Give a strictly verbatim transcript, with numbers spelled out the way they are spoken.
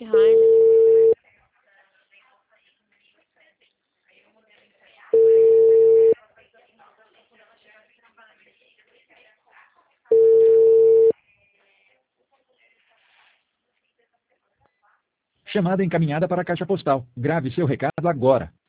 Que raiva. Chamada encaminhada para a caixa postal. Grave seu recado agora.